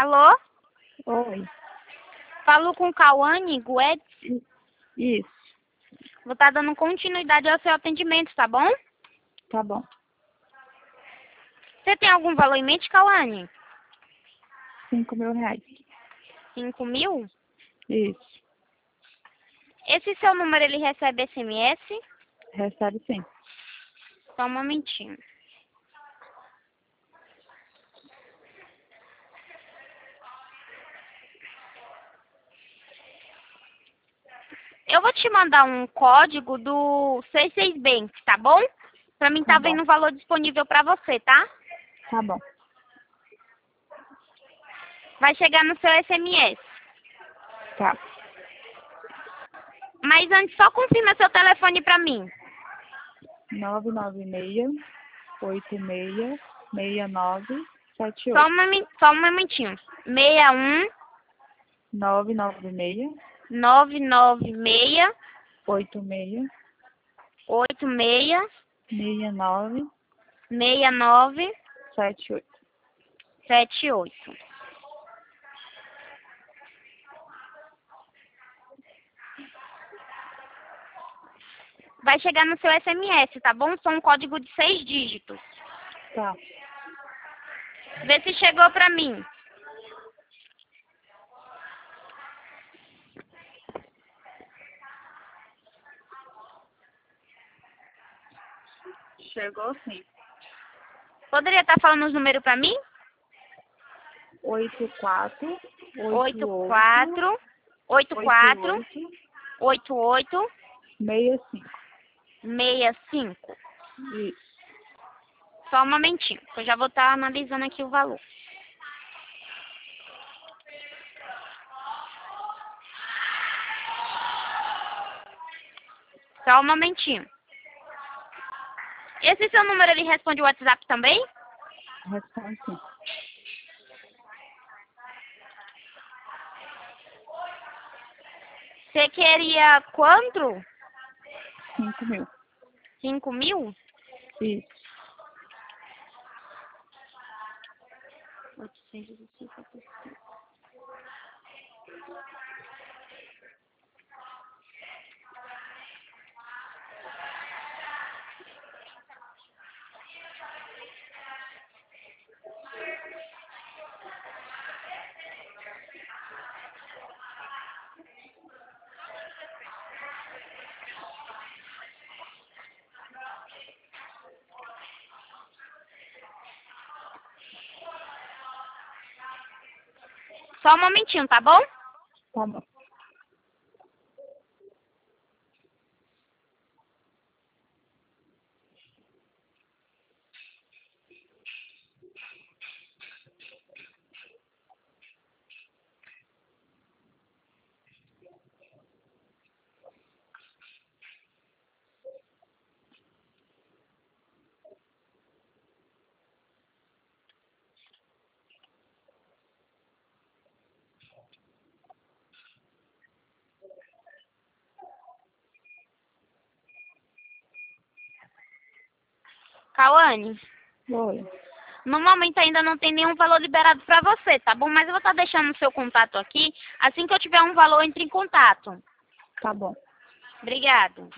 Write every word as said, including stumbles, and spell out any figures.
Alô? Oi. Falo com Cauane Guedes. Isso, Vou estar dando continuidade ao seu atendimento, tá bom? tá bom. Você tem algum valor em mente, Cauane? Cinco mil reais. Cinco mil? Isso, Esse seu número, ele recebe S M S? recebe sim. Só um momentinho. Eu vou te mandar um código do C seis Bank, tá bom? Pra mim Tá tá bom, vendo o valor disponível pra você, tá? tá bom. Vai chegar no seu S M S. Tá. Mas antes, só confirma seu telefone pra mim. Nove nove seis, oito seis, seis nove, sete Só oito. um, momen- só um momentinho. seis um Nove nove seis, nove nove seis oito seis, oito seis seis nove, seis nove sete oito. sete oito. Vai chegar no seu S M S, tá bom? São um código de seis dígitos. Tá. Vê se chegou pra mim. Chegou sim. Poderia estar falando os números pra mim? Oito quatro, Oito oito quatro oito quatro oito, oito oito seis cinco. seis cinco. Isso. Só um momentinho, que eu já vou estar analisando aqui o valor. Só um momentinho. Esse seu número, ele responde o WhatsApp também? Responde sim. Você queria quanto? Cinco mil. Cinco mil? Isso. oitocentos e cinquenta e cinco. Só um momentinho, tá bom? Tá bom. Cauane, Oi. no momento ainda não tem nenhum valor liberado pra você, tá bom? Mas eu vou estar deixando o seu contato aqui. Assim que eu tiver um valor, entre em contato. Tá bom. Obrigado.